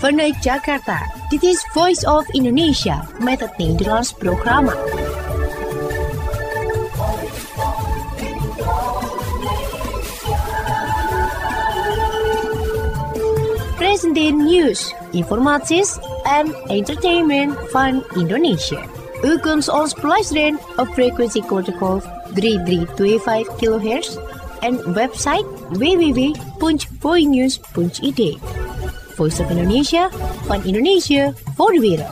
Vanuit Jakarta, dit is Voice of Indonesia met het Nederlands programma. Presenteer nieuws, informaties en entertainment van Indonesia. U kunt ons beluisteren op frequentiecodecode 3325 kHz en website www.voinews.id. Voice of Indonesia, van Indonesia voor de wereld.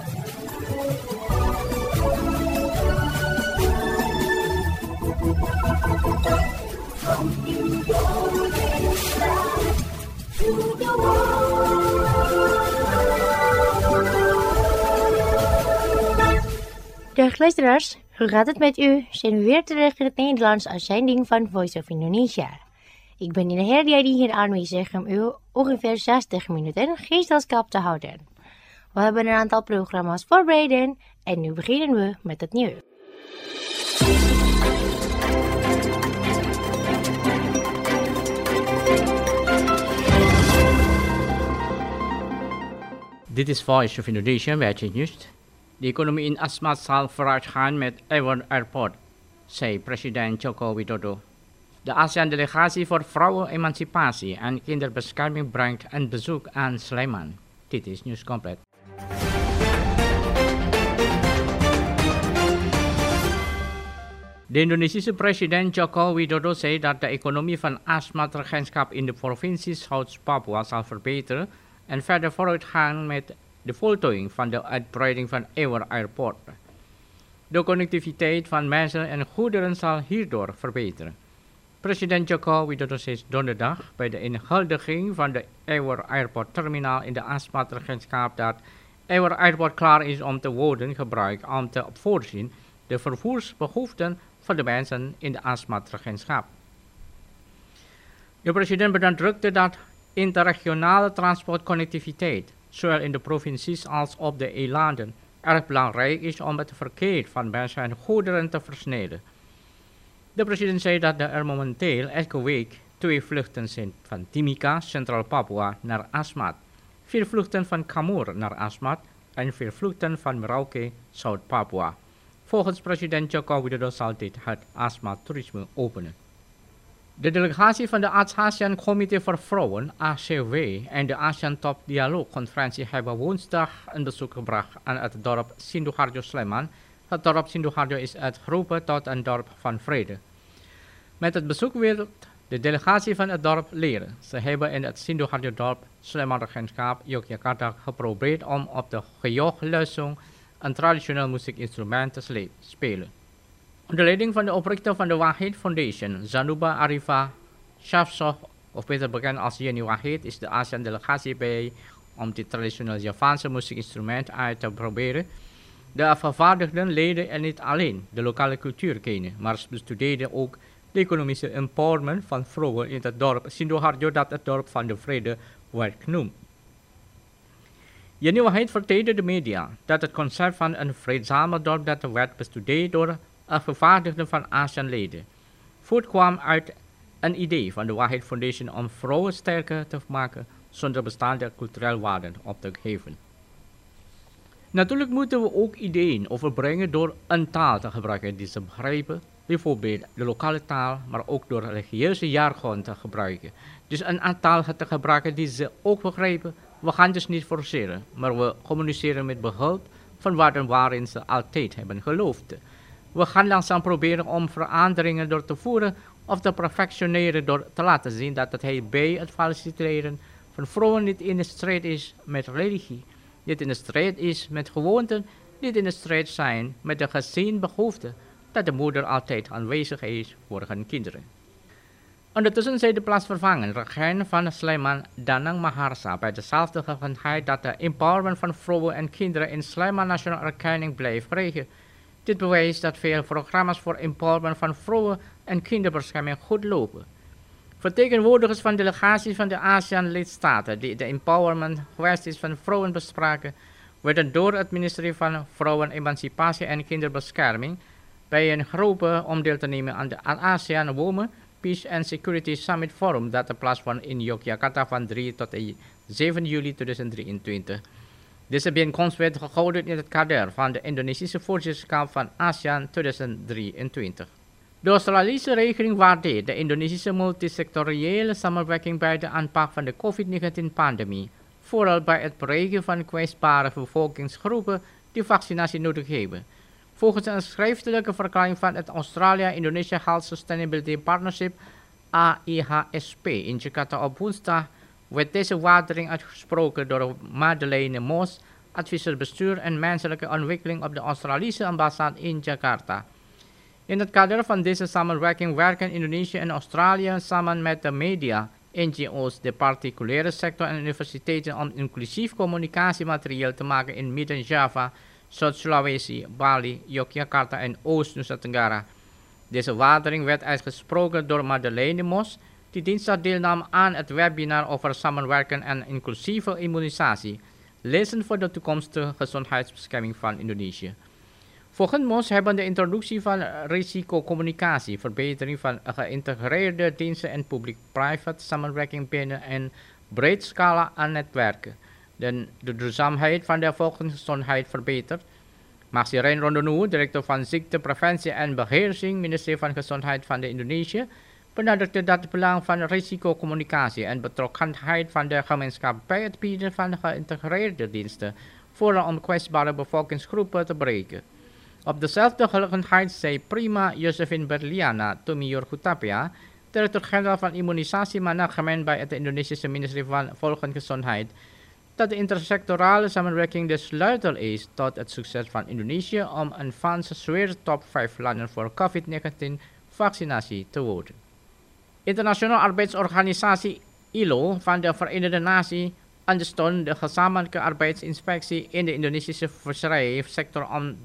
Dag luisteraars, hoe gaat het met u? Zijn we weer terug in het Nederlands uitzending van Voice of Indonesia. Ik ben in de Herdia die hier aanwezig om u ongeveer 60 minuten gezelschap te houden. We hebben een aantal programma's voorbereid en nu beginnen we met het nieuws. Dit is Voice of Indonesia met het nieuws. De economie in Asmat zal vooruitgaan met Ewar Airport, zei president Joko Widodo. De ASEAN-delegatie voor vrouwenemancipatie en kinderbescherming brengt een bezoek aan Sleman. Dit is Nieuws Compleet. De Indonesische president Joko Widodo zei dat de economie van Asmat-regentschap in de provincie Zuid-Papua zal verbeteren en verder vooruitgaan met de voltooiing van de uitbreiding van Ewar Airport. De connectiviteit van mensen en goederen zal hierdoor verbeteren. President Joko Widodo zei donderdag bij de inhuldiging van de Ewar Airport Terminal in de Asmat-regentschap dat Ewar Airport klaar is om te worden gebruikt om te voorzien de vervoersbehoeften van de mensen in de Asmat-regentschap. De president benadrukte dat interregionale transportconnectiviteit, zowel in de provincies als op de eilanden, erg belangrijk is om het verkeer van mensen en goederen te versnellen. De president zei dat er momenteel elke week 2 vluchten zijn van Timika, Centraal Papua, naar Asmat, 4 vluchten van Kamur naar Asmat en 4 vluchten van Merauke, Zuid-Papua. Volgens president Joko Widodo zal dit het Asmat-toerisme openen. De delegatie van de ASEAN-Comité voor Vrouwen, ACW, en de ASEAN-top-dialoogconferentie hebben woensdag een bezoek gebracht aan het dorp Sidoarjo Sleman. Het dorp Sidoarjo is uitgeroepen tot een dorp van vrede. Met het bezoek wil de delegatie van het dorp leren. Ze hebben in het Sidoarjo-dorp Sleman-regentschap Yogyakarta geprobeerd om op de gejochluisung een traditioneel muziekinstrument te spelen. Onder leiding van de oprichter van de Wahid Foundation, Zanuba Arifa Shafsoh, of beter bekend als Yeni Wahid, is de ASEAN-delegatie bij om dit traditioneel Javaanse muziekinstrument uit te proberen. De afgevaardigden leden er niet alleen de lokale cultuur kennen, maar ze bestudeerden ook de economische empowerment van vrouwen in het dorp Sidoarjo, dat het dorp van de vrede werd genoemd. Yeni Wahid vertelde de media dat het concept van een vreedzame dorp dat werd bestudeerd door afgevaardigden van ASEAN-leden voortkwam uit een idee van de Wahid Foundation om vrouwen sterker te maken zonder bestaande culturele waarden op te geven. Natuurlijk moeten we ook ideeën overbrengen door een taal te gebruiken die ze begrijpen, bijvoorbeeld de lokale taal, maar ook door religieuze jargon te gebruiken. Dus een taal te gebruiken die ze ook begrijpen. We gaan dus niet forceren, maar we communiceren met behulp van waarden waarin ze altijd hebben geloofd. We gaan langzaam proberen om veranderingen door te voeren of te perfectioneren door te laten zien dat het bij het faciliteren van vrouwen niet in de strijd is met religie, niet in de strijd is met gewoonten, niet in de strijd zijn met de gezinsbehoefte dat de moeder altijd aanwezig is voor hun kinderen. Ondertussen zei de plaatsvervangend regent van Sleman, Danang Maharsa, bij dezelfde gelegenheid dat de empowerment van vrouwen en kinderen in Sleman nationaal erkenning blijft krijgen. Dit bewijst dat veel programma's voor empowerment van vrouwen en kinderbescherming goed lopen. Vertegenwoordigers van delegaties van de ASEAN-lidstaten die de empowerment kwesties van vrouwen bespraken, werden door het ministerie van Vrouwen, Emancipatie en Kinderbescherming bij een geroepen om deel te nemen aan de ASEAN Women, Peace and Security Summit Forum dat plaatsvond in Yogyakarta van 3 7 juli 2023. Deze bijeenkomst werd gehouden in het kader van de Indonesische voorzitterschap van ASEAN 2023. De Australische regering waardeert de Indonesische multisectoriële samenwerking bij de aanpak van de COVID-19-pandemie, vooral bij het bereiken van kwetsbare bevolkingsgroepen die vaccinatie nodig hebben. Volgens een schriftelijke verklaring van het Australia-Indonesia Health Sustainability Partnership AIHSP in Jakarta op woensdag werd deze waardering uitgesproken door Madeleine Moss, adviseur bestuur en menselijke ontwikkeling op de Australische ambassade in Jakarta. In het kader van deze samenwerking werken Indonesië en Australië samen met de media, NGO's, de particuliere sector en universiteiten om inclusief communicatiemateriaal te maken in Midden-Java, Zuid-Sulawesi, Bali, Yogyakarta en Oost-Nusa Tenggara. Deze waardering werd uitgesproken door Madeleine Moss, die dinsdag deelnam aan het webinar over samenwerken en inclusieve immunisatie, lessen voor de toekomstige gezondheidsbescherming van Indonesië. Volgens Moss hebben de introductie van risicocommunicatie, verbetering van geïntegreerde diensten en public-private samenwerking binnen een breed scala aan netwerken, de duurzaamheid van de volksgezondheid verbeterd. Maxirijn Rondonou, directeur van ziektepreventie en beheersing, ministerie van Gezondheid van de Indonesië, benadrukte dat het belang van risicocommunicatie en betrokkenheid van de gemeenschap bij het bieden van geïntegreerde diensten, vooral om kwetsbare bevolkingsgroepen te bereiken. Op dezelfde gelegenheid zei prima Josephine Berliana Tumiur Hutapea, directeur-generaal van immunisatiemanagement bij het Indonesische ministerie van Volksgezondheid, dat de intersectorale samenwerking de sleutel is tot het succes van Indonesië om een van de zwaar top 5 landen voor COVID-19 vaccinatie te worden. Internationale Arbeidsorganisatie ILO van de Verenigde Naties ondersteunt de gezamenlijke arbeidsinspectie in de Indonesische visserijsector om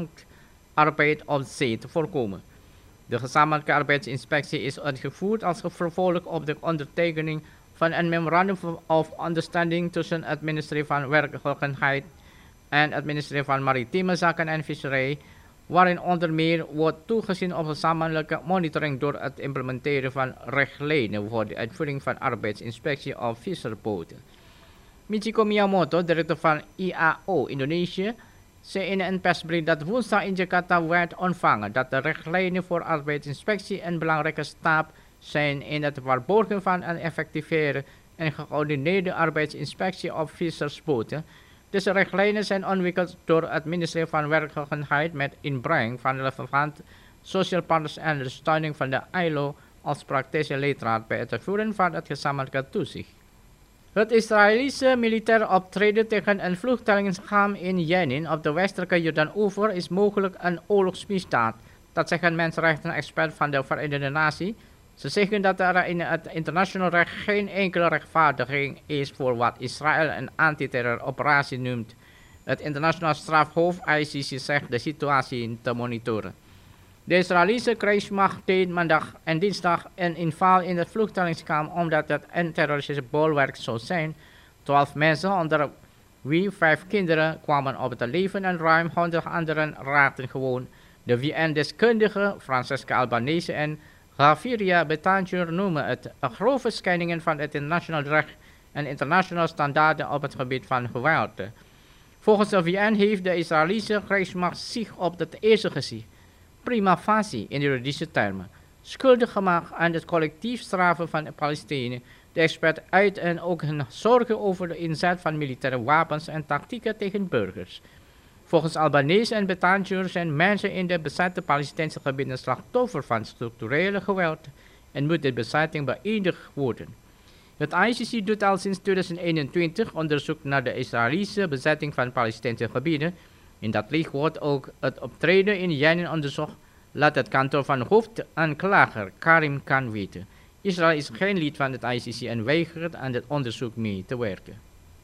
dwangarbeid op zee te voorkomen. De gezamenlijke arbeidsinspectie is uitgevoerd als gevolg op de ondertekening van een memorandum of understanding tussen het ministerie van Werkgelegenheid en het ministerie van Maritieme Zaken en Visserij, waarin onder meer wordt toegezien op gezamenlijke monitoring door het implementeren van richtlijnen voor de uitvoering van arbeidsinspectie op visserboten. Michiko Miyamoto, directeur van IAO Indonesië, zei in een persbrief dat woensdag in Jakarta werd ontvangen dat de richtlijnen voor arbeidsinspectie een belangrijke stap zijn in het waarborgen van een effectieve en gecoördineerde arbeidsinspectie op vissersboten. Deze richtlijnen zijn ontwikkeld door het ministerie van Werkgelegenheid met inbreng van relevante social partners en de steuning van de ILO als praktische leidraad bij het uitvoeren van het gezamenlijke toezicht. Het Israëlische militaire optreden tegen een vluchtelingenkamp in Jenin op de westelijke Jordaan-oever is mogelijk een oorlogsmisdaad. Dat zeggen mensenrechten-experts van de Verenigde Naties. Ze zeggen dat er in het internationaal recht geen enkele rechtvaardiging is voor wat Israël een antiterroroperatie noemt. Het internationaal strafhof ICC zegt de situatie te monitoren. De Israëlische krijgsmacht deed maandag en dinsdag een inval in het vluchtelingenkamp omdat het een terroristische bolwerk zou zijn. 12 mensen, onder wie 5 kinderen, kwamen op het leven en ruim 100 anderen raakten gewond. De VN-deskundige Francesca Albanese en Javier Betancourt noemen het grove schendingen van het internationaal recht en internationale standaarden op het gebied van geweld. Volgens de VN heeft de Israëlische krijgsmacht zich op het eerste gezicht, prima facie in juridische termen, schuldig gemaakt aan het collectief straffen van de Palestijnen. De expert uit en ook hun zorgen over de inzet van militaire wapens en tactieken tegen burgers. Volgens Albanese en Betancourt zijn mensen in de bezette Palestijnse gebieden slachtoffer van structurele geweld en moet de bezetting beëindigd worden. Het ICC doet al sinds 2021 onderzoek naar de Israëlische bezetting van Palestijnse gebieden. In dat licht wordt ook het optreden in Jenin onderzocht, laat het kantoor van hoofdaanklager Karim Khan weten. Israël is geen lid van het ICC en weigert aan het onderzoek mee te werken.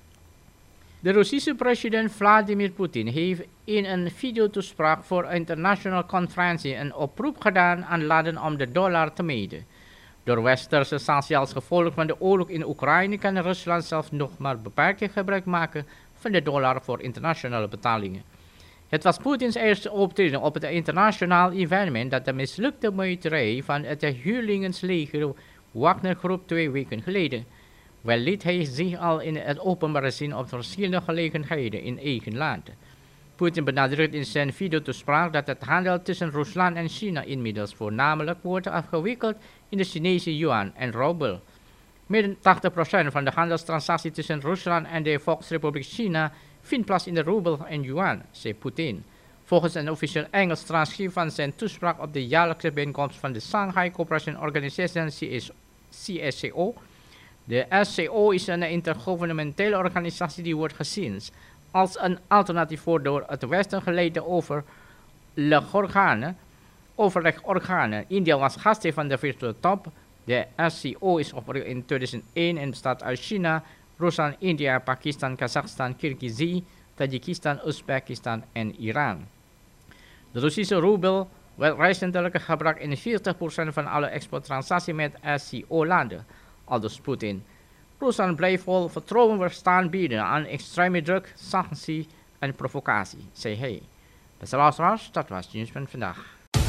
De Russische president Vladimir Poetin heeft in een videotoespraak voor een internationale conferentie een oproep gedaan aan landen om de dollar te mijden. Door westerse sancties als gevolg van de oorlog in Oekraïne kan Rusland zelfs nog maar beperkt gebruik maken van de dollar voor internationale betalingen. Het was Poetins eerste optreden op het internationaal evenement dat de mislukte muiterij van het huurlingersleger Wagner Groep 2 weken geleden. Wel liet hij zich al in het openbaar zien op verschillende gelegenheden in eigen land. Poetin benadrukt in zijn videotoespraak dat het handel tussen Rusland en China inmiddels voornamelijk wordt afgewikkeld in de Chinese yuan en roebel. Meer dan 80% van de handelstransactie tussen Rusland en de Volksrepubliek China vindt plaats in de roebel en yuan, zei Poetin. Volgens een officieel Engels transcript van zijn toespraak op de jaarlijkse bijeenkomst van de Shanghai Cooperation Organization CSCO. De SCO is een intergouvernementele organisatie die wordt gezien als een alternatief voor door het Westen geleide overlegorganen. India was gastheer van de virtuele top. De SCO is opgericht in 2001 en bestaat uit China, Rusland, India, Pakistan, Kazachstan, Kirgizië, Tajikistan, Oezbekistan en Iran. De Russische roebel werd recentelijk gebruikt in 40% van alle exporttransacties met SCO-landen, aldus Poetin. Rusland blijft vol vertrouwen weerstaan bieden aan extreme druk, sanctie en provocatie, zei hij. Beste luisteraars, dat was het nieuws van vandaag.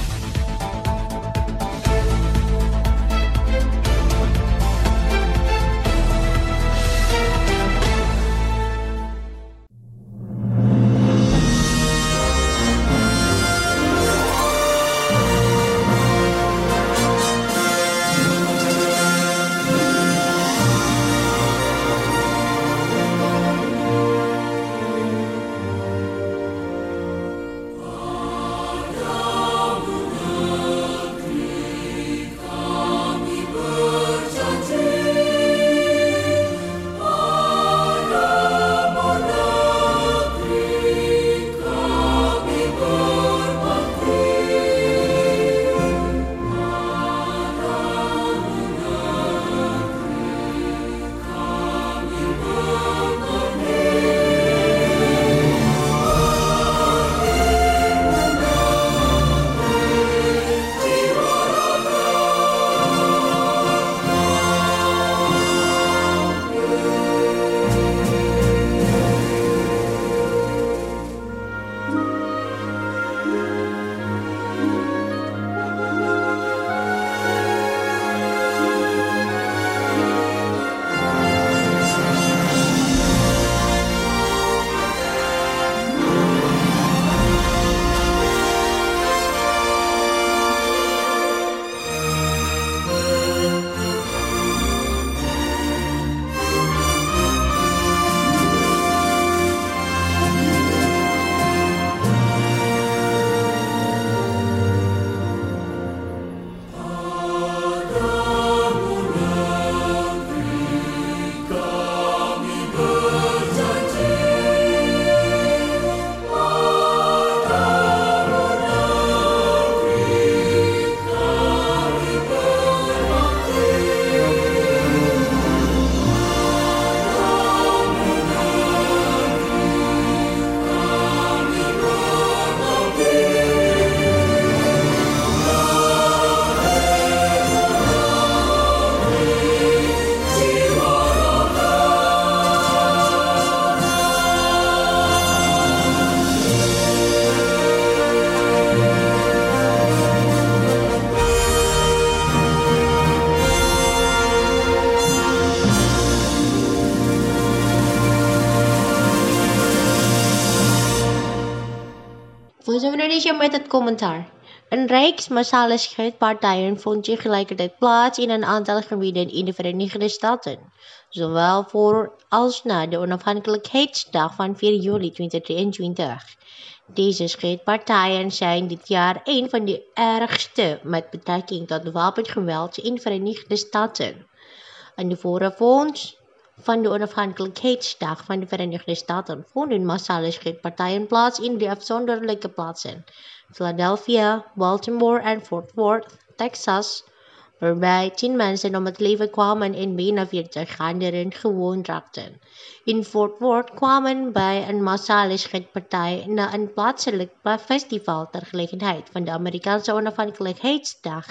Voice of Indonesia met het commentaar. Een rijksmassale scheidpartijen vond tegelijkertijd plaats in een aantal gebieden in de Verenigde Staten, zowel voor als na de onafhankelijkheidsdag van 4 juli 2023. Deze scheidpartijen zijn dit jaar een van de ergste met betrekking tot wapengeweld in de Verenigde Staten. Aan de vooravond van de onafhankelijkheidsdag van de Verenigde Staten vonden massale scheidpartijen plaats in 3 afzonderlijke plaatsen: Philadelphia, Baltimore en Fort Worth, Texas, waarbij 10 mensen om het leven kwamen en bijna 40 anderen gewond raakten. In Fort Worth kwamen bij een massale scheidpartij na een plaatselijk festival ter gelegenheid van de Amerikaanse onafhankelijkheidsdag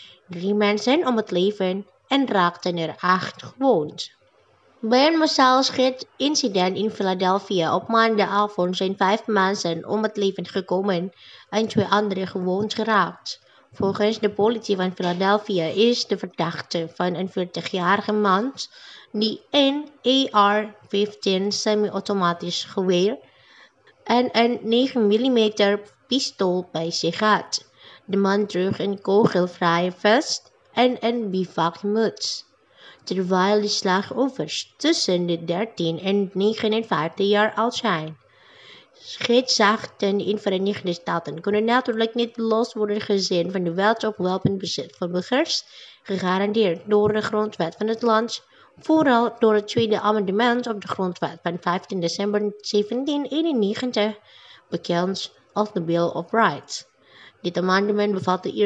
3 mensen om het leven en raakten er 8 gewond. Bij een massaal scheidincident in Philadelphia op maandagavond zijn 5 mensen om het leven gekomen en 2 anderen gewond geraakt. Volgens de politie van Philadelphia is de verdachte van een 40-jarige man die een AR-15 semi-automatisch geweer en een 9 mm pistool bij zich had. De man droeg een kogelvrije vest en een bivakmuts, terwijl de slachtoffers tussen de 13 en 59 jaar oud zijn. Scheidsrechten in de Verenigde Staten kunnen natuurlijk niet los worden gezien van de wet op wapenbezit voor burgers, gegarandeerd door de grondwet van het land, vooral door het tweede amendement op de grondwet van 15 december 1791, bekend als de Bill of Rights. Dit amendement bevat de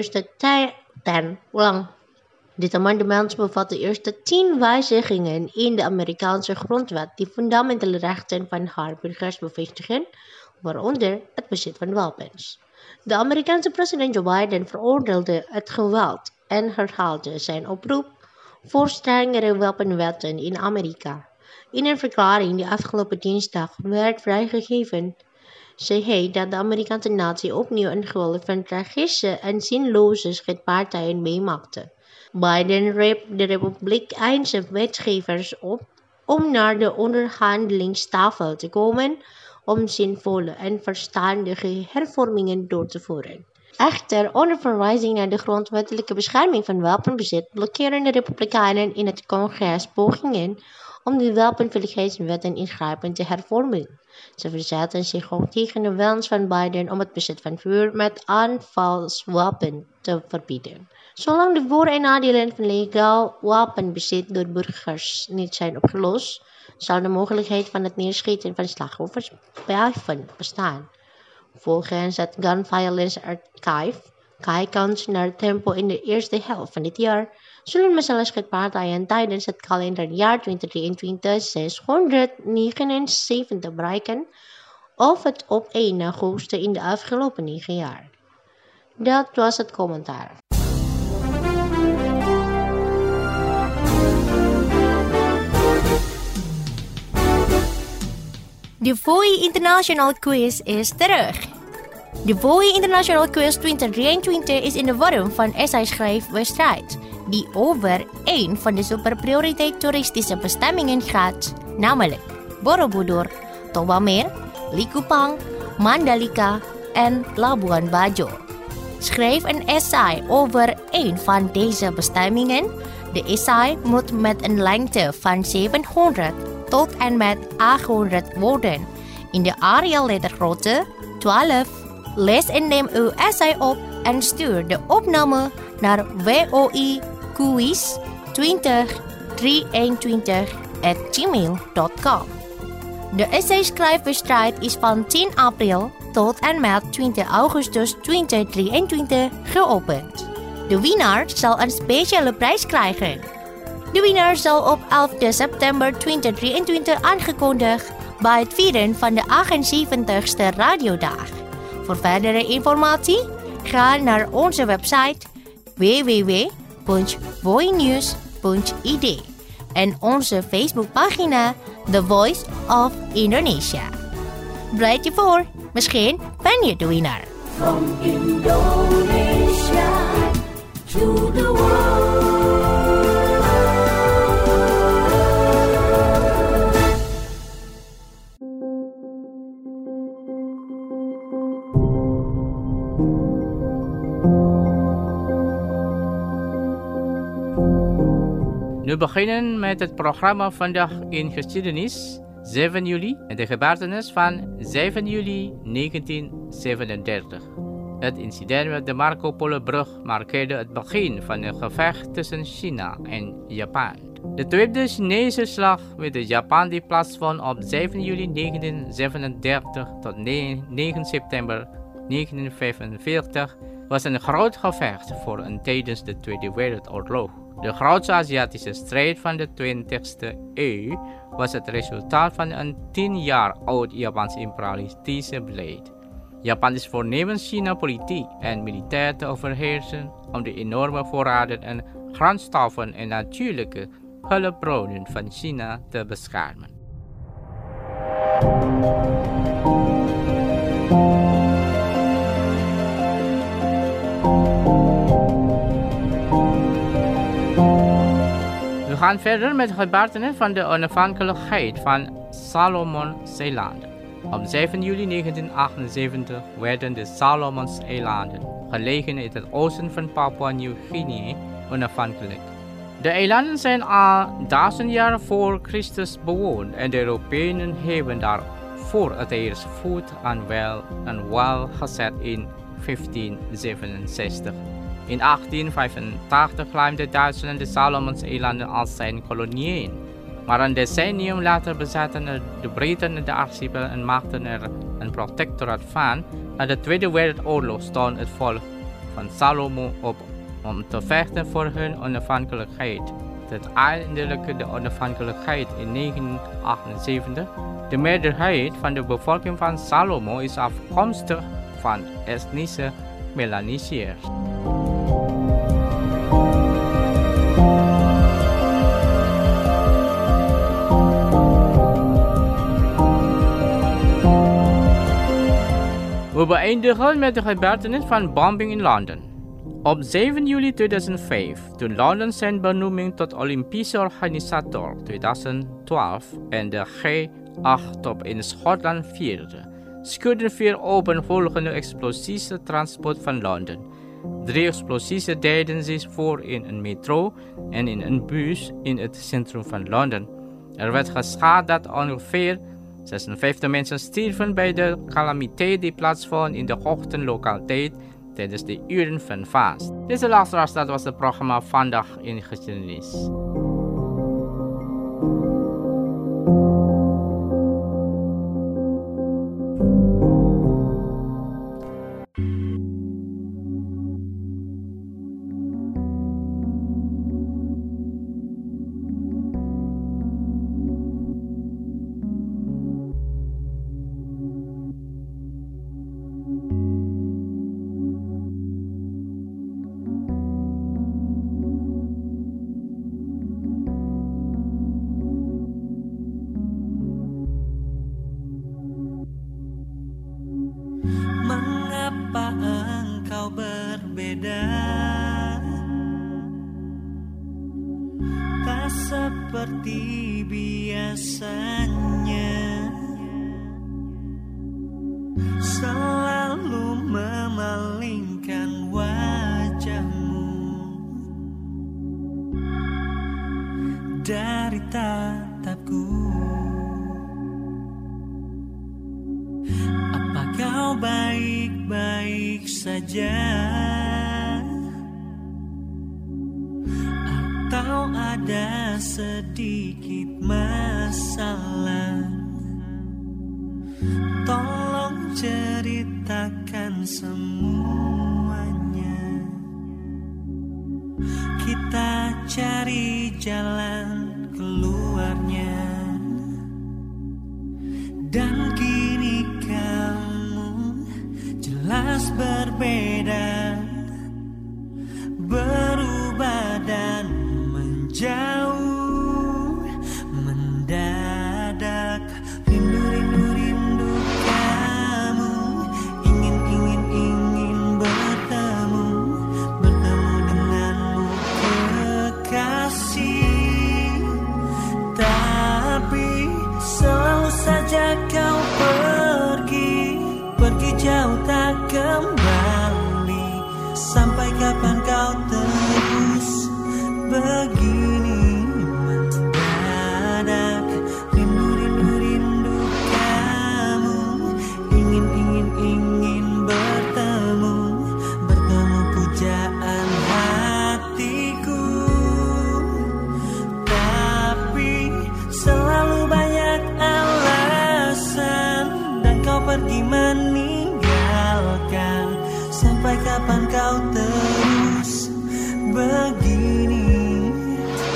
eerste 10 wijzigingen in de Amerikaanse grondwet die fundamentele rechten van haar burgers bevestigen, waaronder het bezit van wapens. De Amerikaanse president Joe Biden veroordeelde het geweld en herhaalde zijn oproep voor strengere wapenwetten in Amerika. In een verklaring die afgelopen dinsdag werd vrijgegeven, zei hij dat de Amerikaanse natie opnieuw een golf van tragische en zinloze schietpartijen meemaakte. Biden riep de Republikeinse wetgevers op om naar de onderhandelingstafel te komen om zinvolle en verstandige hervormingen door te voeren. Echter, onder verwijzing naar de grondwettelijke bescherming van wapenbezit blokkeren de Republikeinen in het congres pogingen om de wapenveiligheidswetten ingrijpend te hervormen. Ze verzetten zich ook tegen de wens van Biden om het bezit van vuur met aanvalswapen te verbieden. Zolang de voor- en nadelen van legaal wapenbezit door burgers niet zijn opgelost, zal de mogelijkheid van het neerschieten van slachtoffers blijven bestaan. Volgens het Gun Violence Archive, kijkend naar het tempo in de eerste helft van dit jaar, zullen massale schietpartijen tijdens het kalenderjaar 2023 679 bereiken, of het op één na hoogste in de afgelopen 9 jaar. Dat was het commentaar. De VOI International Quiz is terug. De VOI International Quiz 2023 is in de vorm van essay-schrijfwedstrijd, die over één van de superprioriteit toeristische bestemmingen gaat, namelijk Borobudur, Toba Mer, Likupang, Mandalika en Labuan Bajo. Schrijf een essay over één van deze bestemmingen. De essay moet met een lengte van 700 tot en met 800 woorden in de Arial lettergrootte 12. Lees en neem uw essay op en stuur de opname naar voiquiz2023@gmail.com. De essay-schrijfwedstrijd is van 10 april tot en met 20 augustus 2023 geopend. De winnaar zal een speciale prijs krijgen. De winnaar zal op 11 september 2023 aangekondigd bij het vieren van de 78ste radiodag. Voor verdere informatie, ga naar onze website www.voinews.id en onze Facebookpagina The Voice of Indonesia. Bereid je voor, misschien ben je de winnaar. From Indonesia to the world. We beginnen met het programma Vandaag in Geschiedenis, 7 juli en de gebeurtenis van 7 juli 1937. Het incident met de Marco Polo-brug markeerde het begin van een gevecht tussen China en Japan. De tweede Chinese slag met Japan die plaatsvond op 7 juli 1937 tot 9 september 1945 was een groot gevecht tijdens de Tweede Wereldoorlog. De grootste Aziatische strijd van de 20e eeuw was het resultaat van een 10 jaar oud Japans imperialistische beleid. Japan is voornemens China politiek en militair te overheersen om de enorme voorraden en grondstoffen en natuurlijke hulpbronnen van China te beschermen. gaan verder met gebeurtenissen van de onafhankelijkheid van Salomonseilanden. Op 7 juli 1978 werden de Salomonseilanden, gelegen in het oosten van Papua-Nieuw-Guinea, onafhankelijk. De eilanden zijn al 1000 jaar voor Christus bewoond en de Europeanen hebben daar voor het eerst voet aan wal gezet in 1567. In 1885 claimde Duitsland de Salomonseilanden als zijn koloniën, maar een decennium later bezaten de Britten de archipel en maakten er een protectoraat van. Na de Tweede Wereldoorlog stond het volk van Salomo op om te vechten voor hun onafhankelijkheid. Uiteindelijk de onafhankelijkheid in 1978. De meerderheid van de bevolking van Salomo is afkomstig van etnische Melanesiërs. We beëindigen met de gebeurtenis van bombing in Londen. Op 7 juli 2005, toen Londen zijn benoeming tot Olympische organisator 2012 en de G8-top in Schotland vierde, schudden 4 opeenvolgende explosies het transport van Londen. 3 explosies deden zich voor in een metro en in een bus in het centrum van Londen. Er werd geschat dat ongeveer 56 mensen stierven bij de calamiteit die plaatsvond in de ochtend lokaal tijd tijdens de uren van vast. Deze luisteraars, dat was het programma Vandaag in Geschiedenis. Mengapa engkau berbeda? Tak seperti biasanya, selalu memalingkan wajahmu dari tatapku. Apa kau baik-baik saja? Atau ada sedikit masalah? Tolong ceritakan semuanya. Kita cari jalan keluarnya. Dan kini kamu jelas berbeda, berubah dan menjauh mendadak. Rindu kamu, ingin bertemu denganmu kekasih. Tapi selalu saja kau pergi jauh tak kembali. Sampai kapan kau terus begini mendadak? Rindu kamu, ingin bertemu pujaan hatiku. Tapi selalu banyak alasan dan kau pergi meninggalkan. Sampai kapan kau terus begini?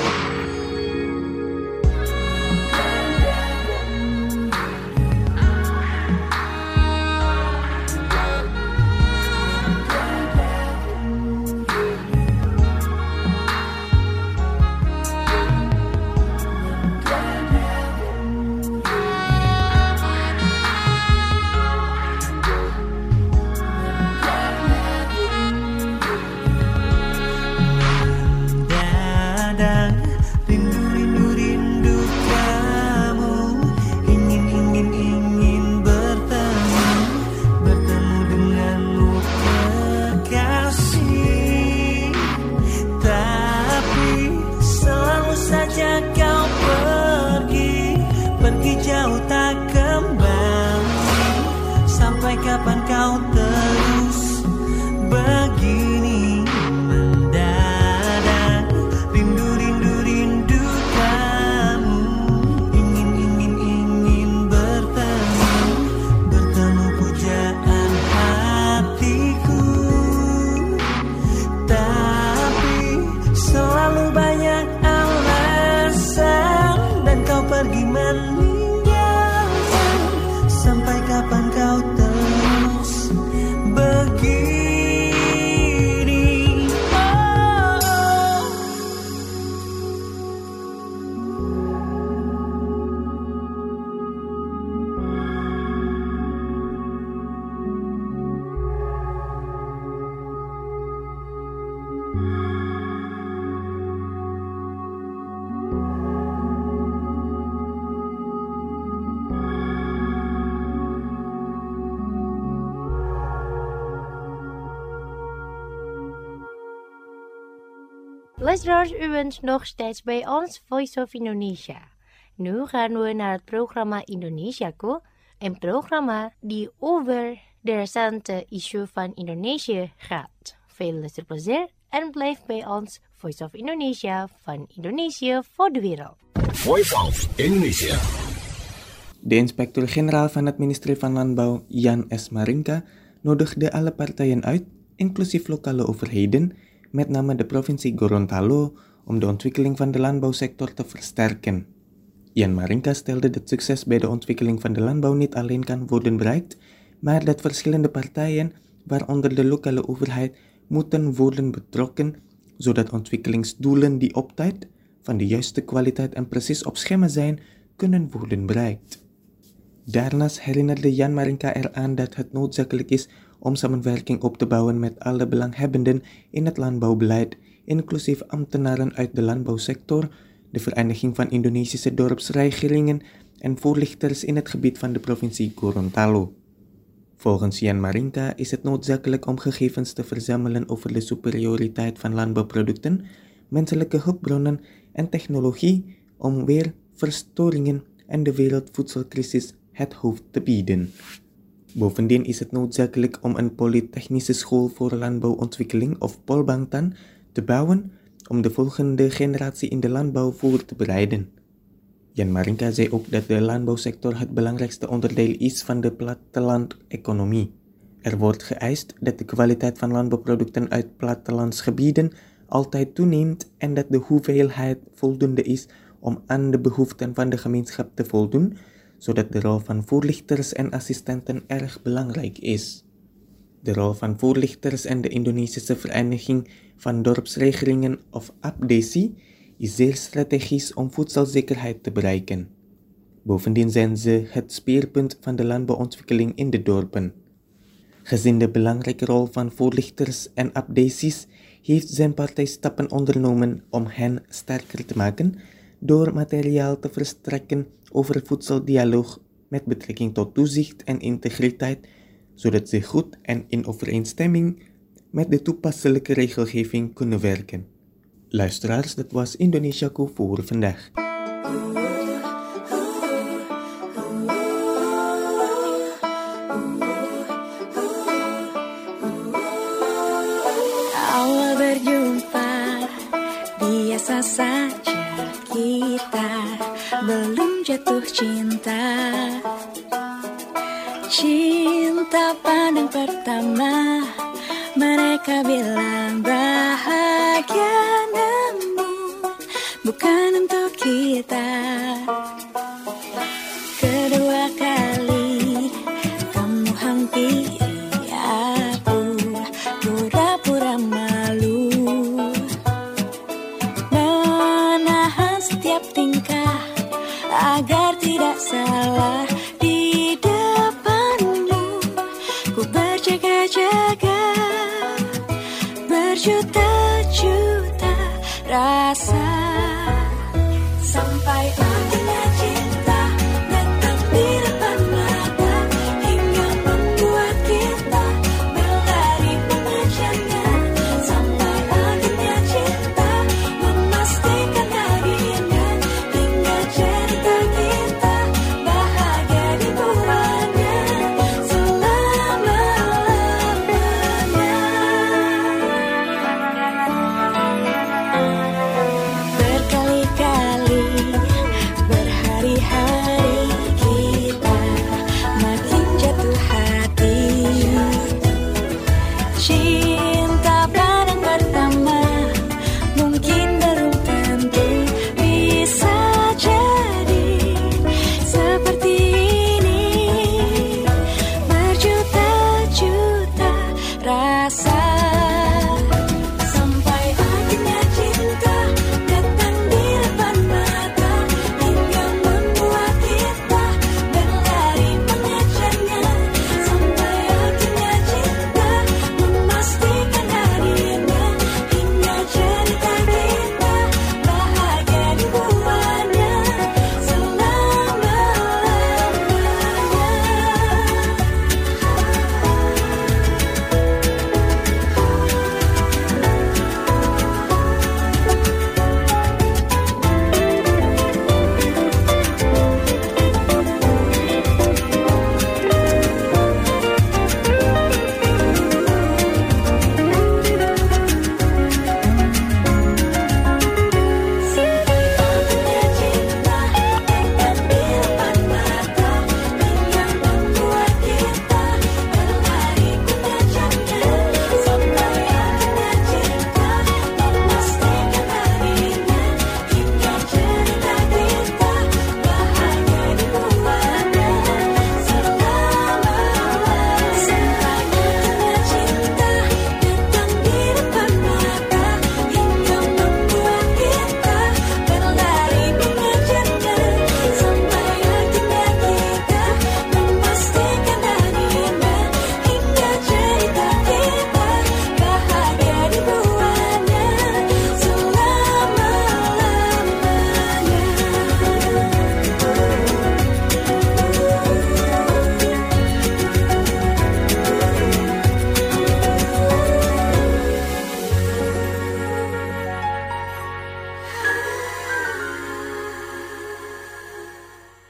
Luisteraars, u bent nog steeds bij ons Voice of Indonesia. Nu gaan we naar het programma Indonesiaku, een programma die over de recente issue van Indonesië gaat. Veel luisterplezier en blijf bij ons Voice of Indonesia van Indonesië voor de wereld. Voice of Indonesia. De inspecteur-generaal van het ministerie van Landbouw, Jan S. Maringka, nodigde alle partijen uit, inclusief lokale overheden, met name de provincie Gorontalo, om de ontwikkeling van de landbouwsector te versterken. Jan Maringka stelde dat succes bij de ontwikkeling van de landbouw niet alleen kan worden bereikt, maar dat verschillende partijen, waaronder de lokale overheid, moeten worden betrokken, zodat ontwikkelingsdoelen die op tijd, van de juiste kwaliteit en precies op schema zijn, kunnen worden bereikt. Daarnaast herinnerde Jan Maringka eraan dat het noodzakelijk is om samenwerking op te bouwen met alle belanghebbenden in het landbouwbeleid, inclusief ambtenaren uit de landbouwsector, de Vereniging van Indonesische Dorpsregeringen en voorlichters in het gebied van de provincie Gorontalo. Volgens Jan Maringka is het noodzakelijk om gegevens te verzamelen over de superioriteit van landbouwproducten, menselijke hulpbronnen en technologie om weer verstoringen en de wereldvoedselcrisis het hoofd te bieden. Bovendien is het noodzakelijk om een polytechnische school voor landbouwontwikkeling of Polbangtan te bouwen om de volgende generatie in de landbouw voor te bereiden. Jan Maringka zei ook dat de landbouwsector het belangrijkste onderdeel is van de plattelandeconomie. Er wordt geëist dat de kwaliteit van landbouwproducten uit plattelandsgebieden altijd toeneemt en dat de hoeveelheid voldoende is om aan de behoeften van de gemeenschap te voldoen, zodat de rol van voorlichters en assistenten erg belangrijk is. De rol van voorlichters en de Indonesische Vereniging van Dorpsregeringen of APDESI is zeer strategisch om voedselzekerheid te bereiken. Bovendien zijn ze het speerpunt van de landbouwontwikkeling in de dorpen. Gezien de belangrijke rol van voorlichters en APDESI's heeft zijn partij stappen ondernomen om hen sterker te maken door materiaal te verstrekken over voedseldialoog met betrekking tot toezicht en integriteit, zodat ze goed en in overeenstemming met de toepasselijke regelgeving kunnen werken. Luisteraars, dat was Indonesiaku voor vandaag. Awal berjumpa, biasa saja kita belum jatuh cinta. Cinta pandang pertama, mereka bilang bahagia, namun bukan untuk kita. Kedua kali kamu hampiri aku, pura-pura malu, menahan setiap tingkah agar tidak salah di depanmu. Ku berjaga-jaga, berjuta-juta rasa, sampai akhirnya cinta datang di depan mata, hingga membuat kita berlari mengajanya. Sampai akhirnya cinta memastikan harinya, hingga cerita kita bahagia dibuatnya selama-lamanya. Berkali-kali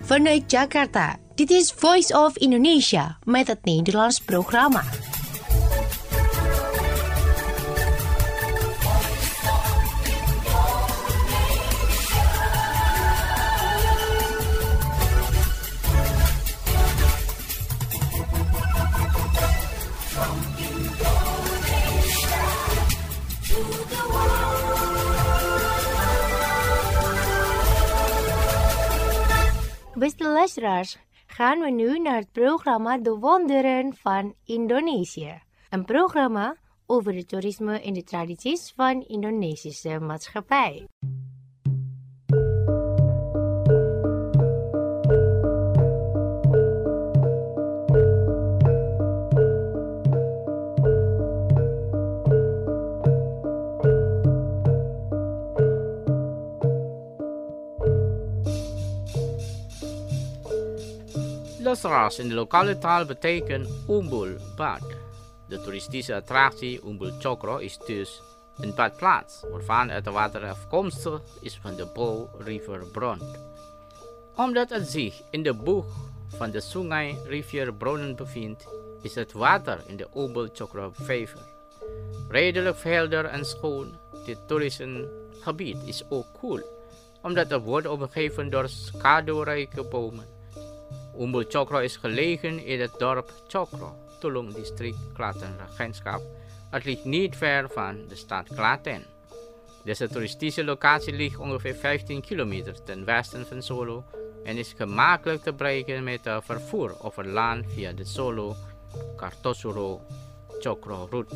Vanuit Jakarta, dit is Voice of Indonesia met het Nederlands programma. Beste luisteraars, gaan we nu naar het programma De Wonderen van Indonesië. Een programma over het toerisme en de tradities van Indonesische maatschappij. Luisteraars, in de lokale taal betekent Umbul bad. De toeristische attractie Umbul Chokro is dus een badplaats, waarvan het water afkomstig is van de Bow River bron. Omdat het zich in de boeg van de Sungai rivier bronnen bevindt, is het water in de Umbul Chokro Vijver redelijk helder en schoon. Dit toeristengebied is ook cool, omdat het wordt omgeven door schaduwrijke bomen. Umbul Chokro is gelegen in het dorp Chokro, Tulung district Klaten Regentschap. Het ligt niet ver van de stad Klaten. Deze toeristische locatie ligt ongeveer 15 kilometer ten westen van Solo en is gemakkelijk te bereiken met vervoer over land via de Solo-Kartosuro-Chokro route.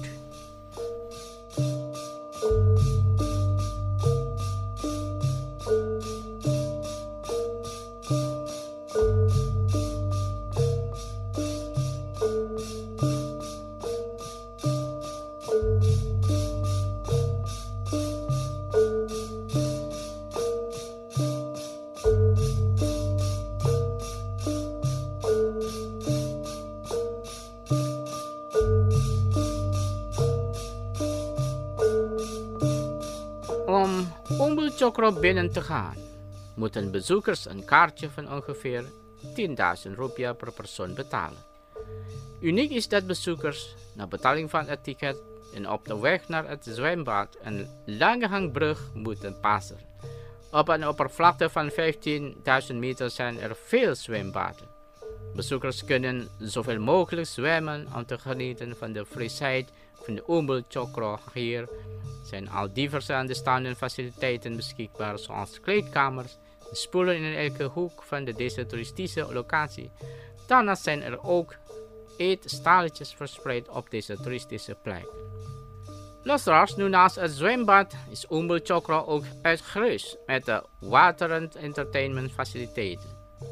Om Umbul Chokro binnen te gaan, moeten bezoekers een kaartje van ongeveer 10.000 rupiah per persoon betalen. Uniek is dat bezoekers, na betaling van het ticket en op de weg naar het zwembad, een lange hangbrug moeten passen. Op een oppervlakte van 15.000 meter zijn er veel zwembaden. Bezoekers kunnen zoveel mogelijk zwemmen om te genieten van de frisheid van de Umbul Chokro. Hier zijn al diverse aanstaande faciliteiten beschikbaar, zoals kleedkamers en spoelen in elke hoek van deze toeristische locatie. Daarnaast zijn er ook eetstalletjes verspreid op deze toeristische plek. Luisteraars, nu naast het zwembad is Umbul Chokro ook uitgerust met de water- en entertainment faciliteiten,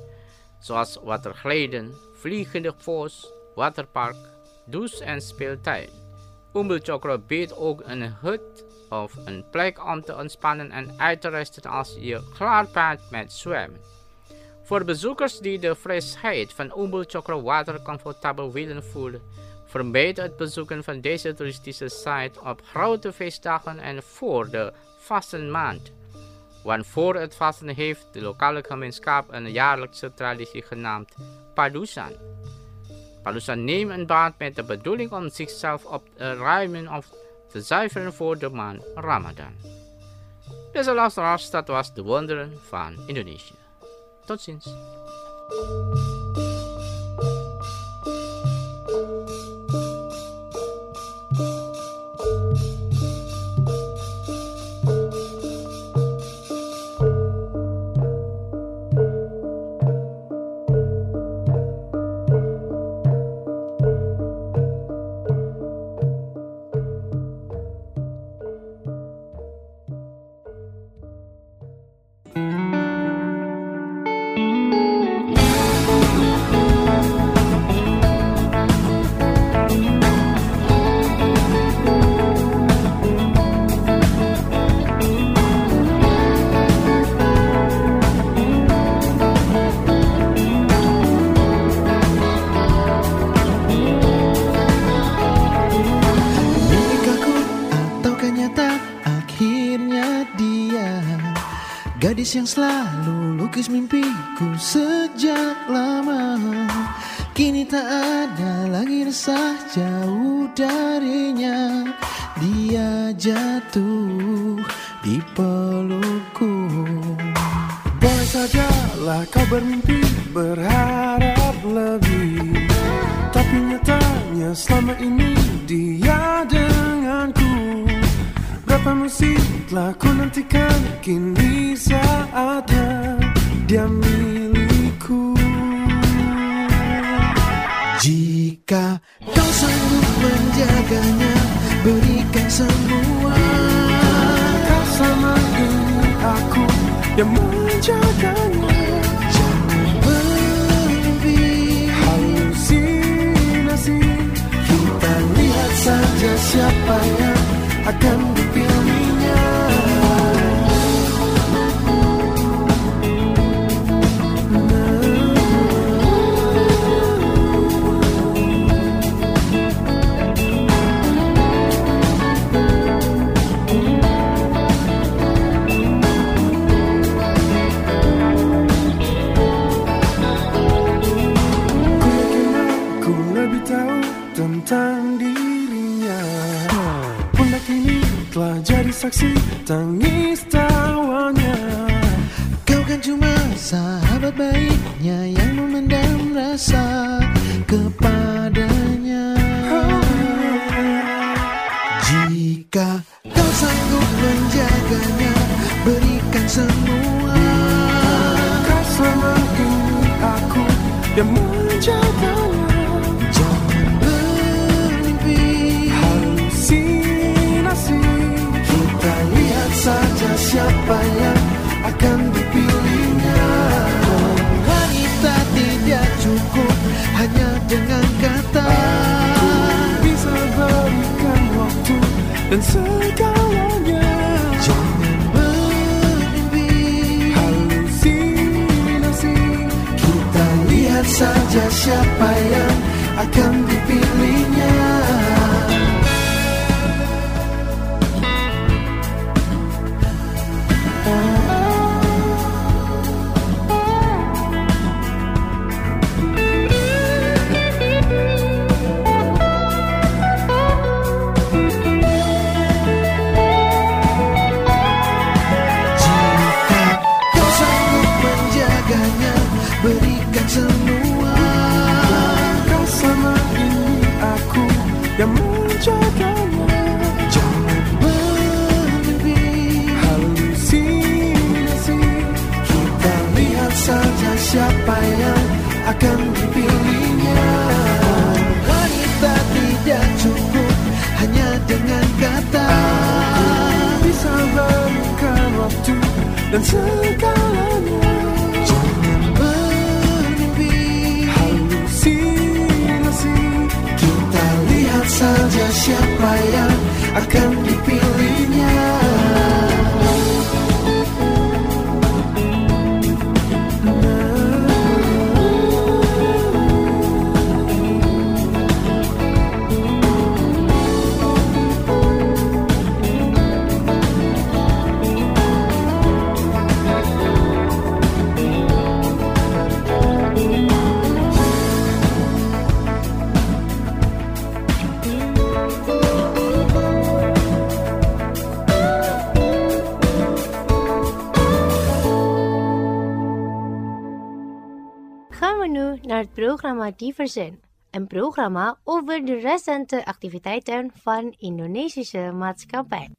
zoals waterglijden, vliegende vos, waterpark, douche en speeltuin. Umbul Chokro biedt ook een hut of een plek om te ontspannen en uit te rusten als je klaar bent met zwemmen. Voor bezoekers die de frisheid van Umbul Chokro water comfortabel willen voelen, vermijd het bezoeken van deze toeristische site op grote feestdagen en voor de vastenmaand. Want voor het vasten heeft de lokale gemeenschap een jaarlijkse traditie genaamd Padusan. Padusan neemt een bad met de bedoeling om zichzelf op te ruimen of te zuiveren voor de maand Ramadan. Deze luisteraars, dat was De Wonderen van Indonesië. Tot ziens. gadis yang selalu lukis mimpiku sejak lama. Kini tak ada lagi resah jauh darinya. Dia jatuh di pelukku. Boleh sajalah kau bermimpi, berharap lebih, tapi nyatanya selama ini dia denganku. Berapa musim telah ku nantikan, kini saatnya dia milikku. Jika kau sanggup menjaganya, berikan semua. Kau sama ini aku yang menjaganya. Jangan bermimpi halusinasi. Kita lihat saja siapa yang akan dipilihnya. Tentang dirinya, pundak ini telah jadi saksi tangis tawanya. Kau kan cuma sahabat baiknya yang memendam rasa kepadanya. Jika kau sanggup menjaganya, berikan semua. Kau sama ini aku yang menjaganya. Kita lihat saja siapa yang akan dipilihnya. Wanita tidak cukup hanya dengan kata. Aku bisa berikan waktu dan segalanya. Jangan bermimpi halusinasi. Kita lihat saja siapa yang akan dipilihnya. Berikan semua. Kau sama ini aku yang menjaganya. Jangan bermimpi halusinasi. Kita lihat saja siapa yang akan dipilihnya. Wanita tidak cukup hanya dengan kata. Aku bisa berikan waktu dan segalanya. Kita lihat saja siapa yang akan dipilihnya. Gaan we nu naar het programma Diversen, een programma over de recente activiteiten van Indonesische maatschappij.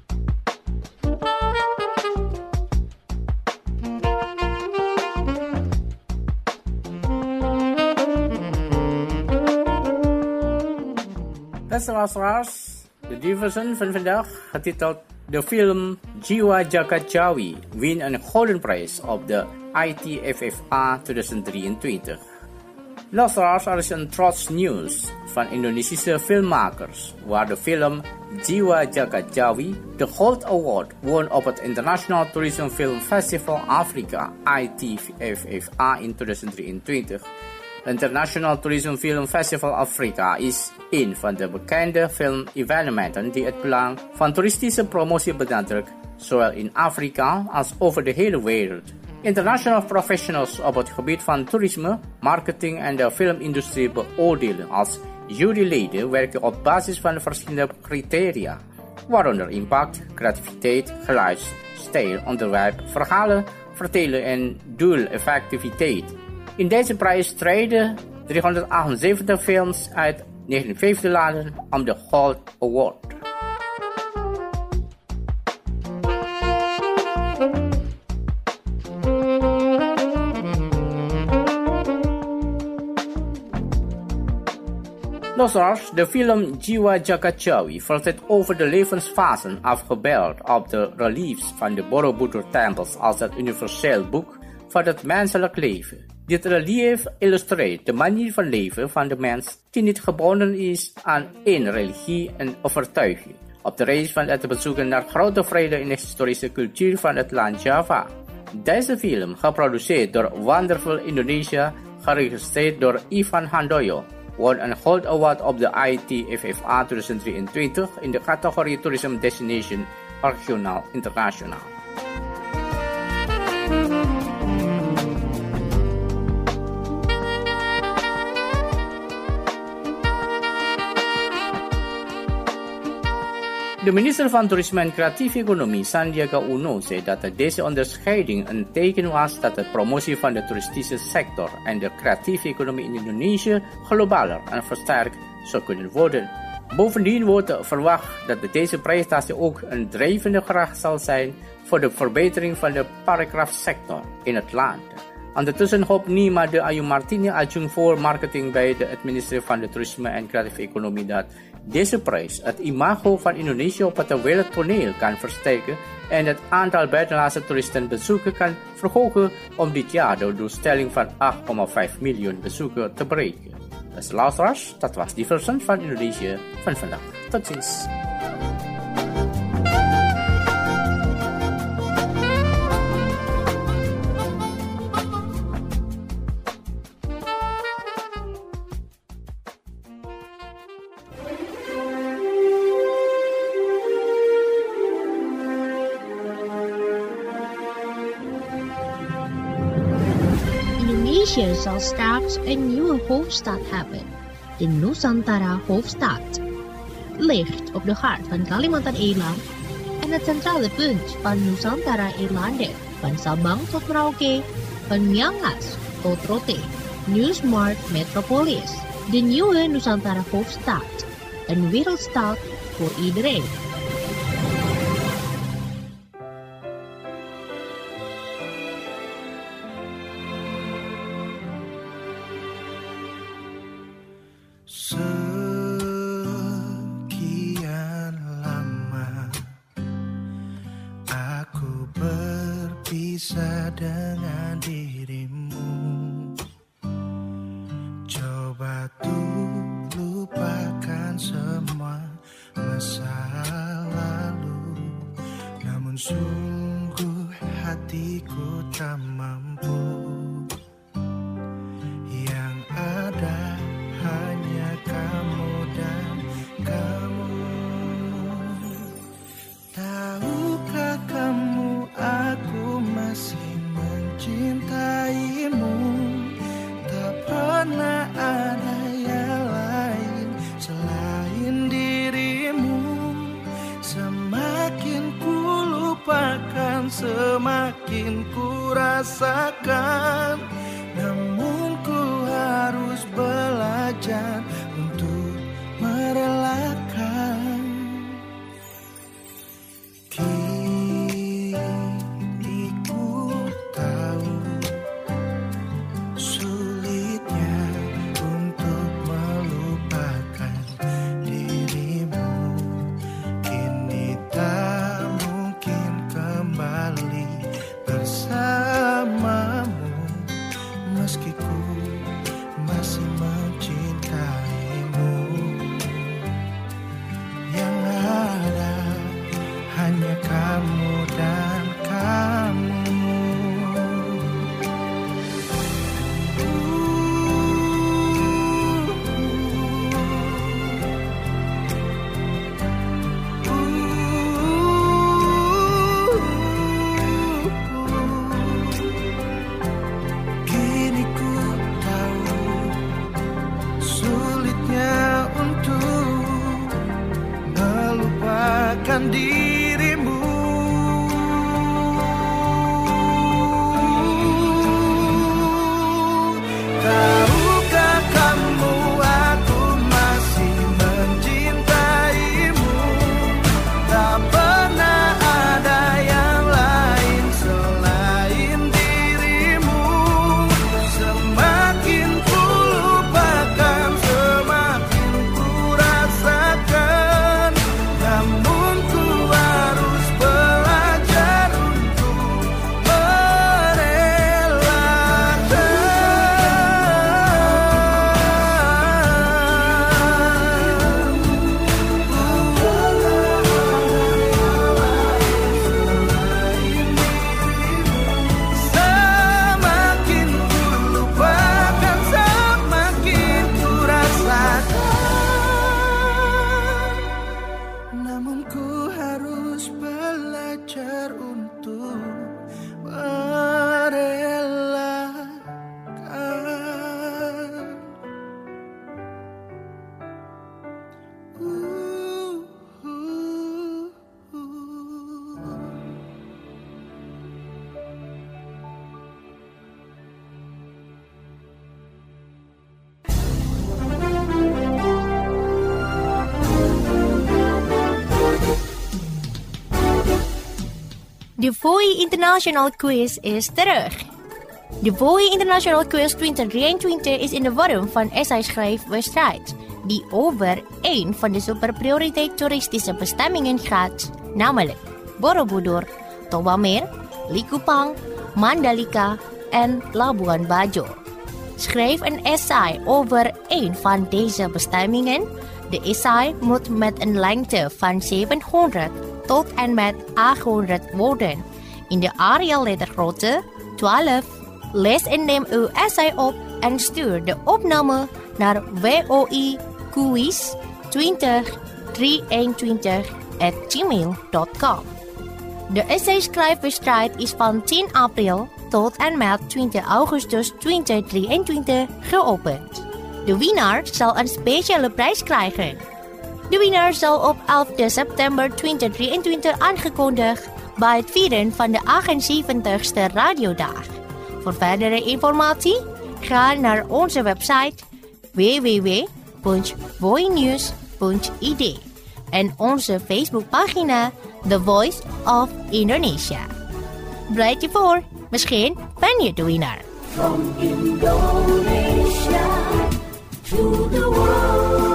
Beste luisteraars, de Diversen van vandaag, getiteld de film Jiwa Jagat Jawi, win een Golden Prize op de ITFFA 2023. Luisteraars, er is een trots nieuws van Indonesische filmmakers, waar de film Jiwa Jagat Jawi de Gold Award won op het International Tourism Film Festival Afrika ITFFA in 2023. International Tourism Film Festival Afrika is een van de bekende filmevenementen die het belang van toeristische promotie benadrukt, zowel in Afrika als over de hele wereld. International professionals op het gebied van toerisme, marketing en de filmindustrie beoordelen als juryleden werken op basis van verschillende criteria, waaronder impact, creativiteit, geluid, stijl, onderwerp, verhalen, vertellen en doeleffectiviteit. In deze prijs strijden 378 films uit 59 landen om de Gold Award. Luisteraars, de film Jiwa Jagachawi vertelt over de levensfasen afgebeeld op de reliefs van de Borobudur-tempels als het universeel boek van het menselijk leven. Dit relief illustreert de manier van leven van de mens die niet gebonden is aan één religie en overtuiging. Op de reis van het bezoeken naar grote vrede in de historische cultuur van het land Java. Deze film, geproduceerd door Wonderful Indonesia, geregistreerd door Ivan Handoyo, won een Gold Award op de ITFFA 2023 in de categorie Tourism Destination Regionaal Internationaal. De minister van Toerisme en Creatieve Economie, Sandiaga Uno, zei dat deze onderscheiding een teken was dat de promotie van de toeristische sector en de creatieve economie in Indonesië globaler en versterkt zou kunnen worden. Bovendien wordt verwacht dat deze prestatie ook een drijvende kracht zal zijn voor de verbetering van de paragrafsector in het land. Ondertussen hoopt Nima de Ayu Martini, adjunct voor marketing bij het ministerie van de Toerisme en Creatieve Economie, dat deze prijs het imago van Indonesië op het wereldtoneel kan versterken en het aantal buitenlandse toeristenbezoeken kan verhogen om dit jaar de doelstelling van 8,5 miljoen bezoekers te bereiken. Dus luisteraars, dat was die versie van Indonesië van vandaag. Tot ziens. Indonesia zal straks een nieuwe hoofdstad hebben, de Nusantara hoofdstad. Ligt op de hart van Kalimantan-eiland en het centrale punt van Nusantara-eilanden, van Sabang tot Merauke, van Miangas tot Rote, New Smart Metropolis. De nieuwe Nusantara hoofdstad, een wereldstad voor iedereen. Sekian lama aku berpisah dengan dirimu. Coba tuh lupakan semua masa lalu, namun sungguh hatiku tak mampu. Yang ada hanya kamu dan kamu. Tahukah kamu aku masih mencintaimu. Tak pernah ada yang lain selain dirimu. Semakin ku lupakan, semakin ku rasakan. Namun ku harus belajar untuk merelakan. Kini ku tahu sulitnya untuk melupakan dirimu. Kini tak mungkin kembali bersamamu. De Voi International Quiz is terug. De Voi International Quiz 2023 is in de vorm van essay-schrijfwedstrijd, die over één van de superprioriteit toeristische bestemmingen gaat, namelijk Borobudur, Tobamer, Likupang, Mandalika en Labuan Bajo. Schrijf een essay over één van deze bestemmingen. De essay moet met een lengte van 700 tot en met 800 woorden in de Arial lettergrootte 12. Lees en neem uw essay op en stuur de opname naar voiquiz202321@gmail.com. De essay-schrijfwedstrijd is van 10 april tot en met 20 augustus 2023 geopend. De winnaar zal een speciale prijs krijgen. De winnaar zal op 11 september 2023 aangekondigd bij het vieren van de 78ste radiodag. Voor verdere informatie, ga naar onze website www.voinews.id en onze Facebookpagina The Voice of Indonesia. Bereid je voor, misschien ben je de winnaar. From Indonesia to the world.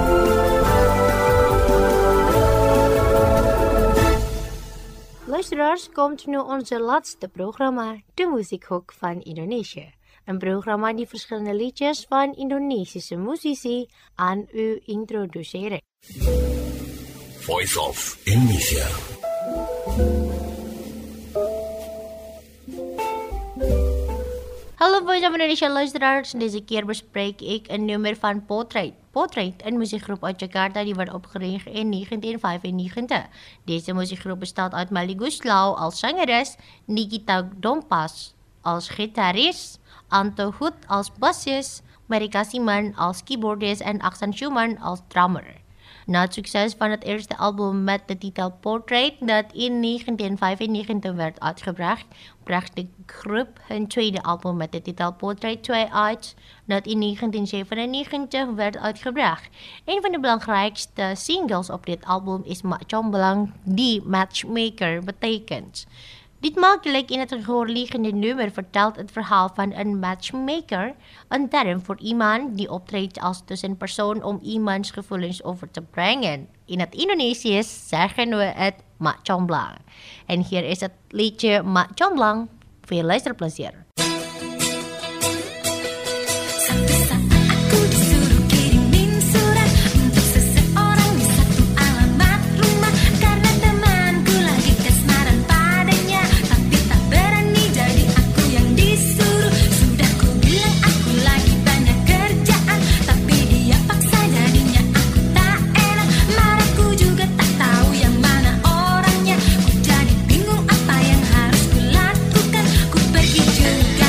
Luisteraars, komt nu onze laatste programma, de Muziekhoek van Indonesië. Een programma die verschillende liedjes van Indonesische muzici aan u introduceren. Voice of Indonesia. Hallo Voice of Indonesia luisteraars, deze keer bespreek ik een nummer van Portrait. Portrait, een muziekgroep uit Jakarta die werd opgericht in 1995. Deze muziekgroep bestaat uit Melly Goeslaw als zangeres, Nikita Dompas als gitarist, Anto Hoed als bassist, Merika Siman als keyboardist en Aksan Schumann als drummer. Na het succes van het eerste album met de titel Portrait, dat in 1995 werd uitgebracht, bracht de groep hun tweede album met de titel Portrait 2 uit, dat in 1997 werd uitgebracht. Een van de belangrijkste singles op dit album is Mak Comblang, die matchmaker betekent. Dit makkelijk in het gehoor liggende nummer vertelt het verhaal van een matchmaker, een term voor iemand die optreedt als tussenpersoon om iemands gevoelens over te brengen. In het Indonesisch zeggen we het Mak Comblang. En hier is het liedje Mak Comblang. Veel luisterplezier. Bingung apa yang harus kulakukan. Ku pergi juga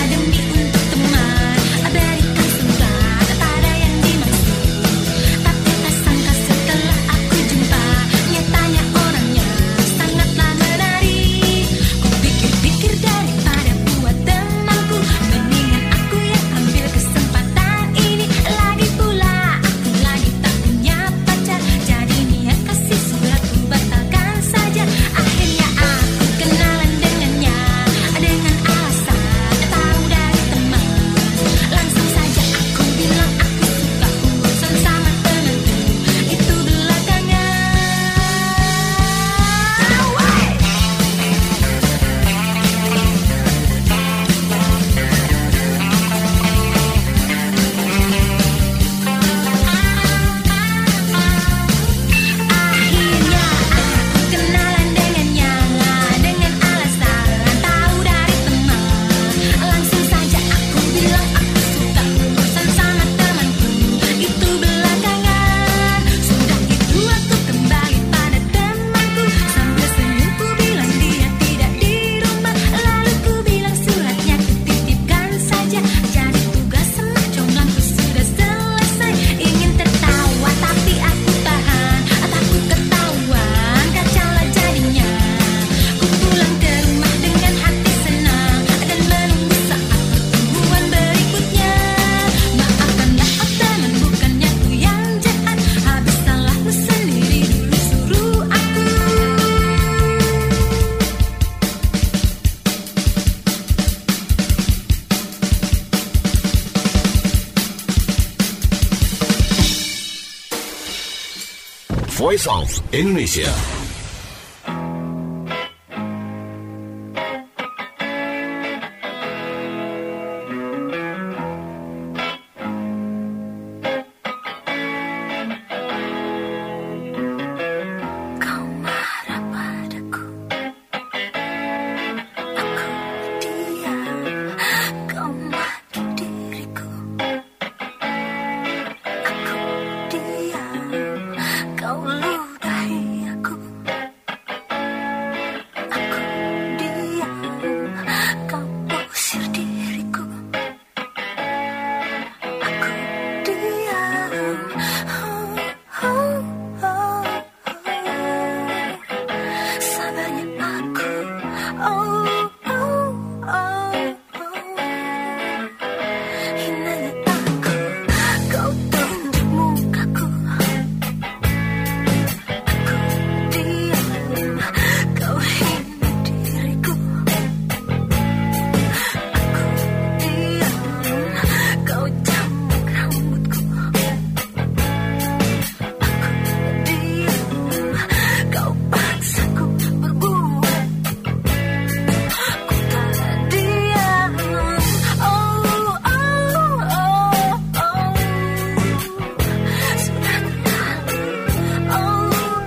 Voice of Indonesia. Kau marah padaku, aku diam. Kau maki diriku, aku diam. Kau ludahi aku, aku diam. Kau usir diriku, aku diam. Sabarnya aku, hinanya aku, kau tunjuk mukaku, aku diam, kau hina diriku, aku diam, kau jambak rambutku, aku diam, kau paksaku berbuat, ku tak diam. Sudah terlalu.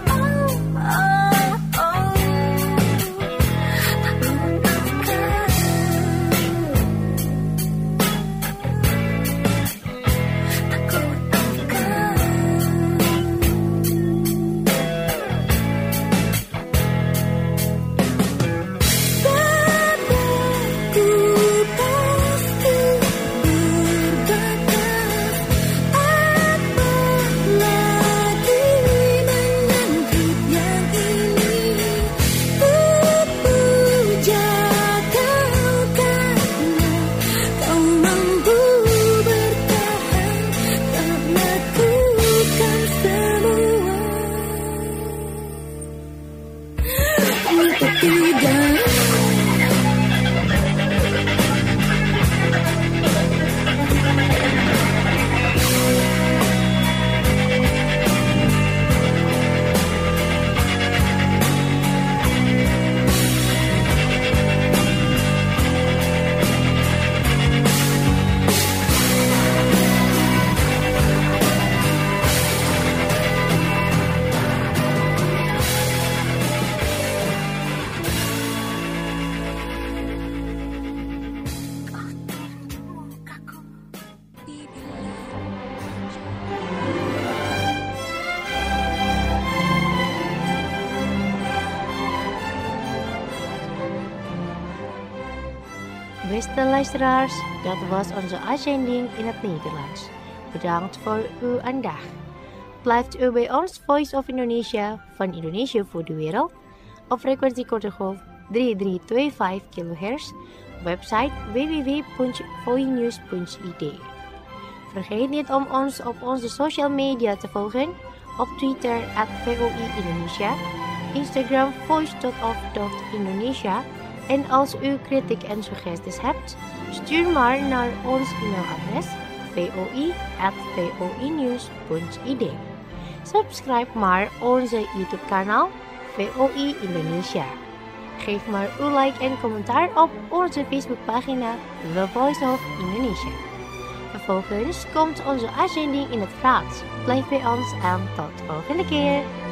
Beste luisteraars, dat was onze uitzending in het Nederlands. Bedankt voor uw aandacht. Blijft u bij ons Voice of Indonesia van Indonesië voor de wereld op frequentie korte golf 3325 kHz, website www.voinews.id. Vergeet niet om ons op onze social media te volgen, op Twitter @VOI Indonesia, Instagram voice.of.indonesia. En als u kritiek en suggesties hebt, stuur maar naar ons e-mailadres voi@voinews.id. Subscribe maar onze YouTube kanaal VOI Indonesia. Geef maar uw like en commentaar op onze Facebookpagina The Voice of Indonesia. Vervolgens komt onze uitzending in het Frans. Blijf bij ons en tot de volgende keer.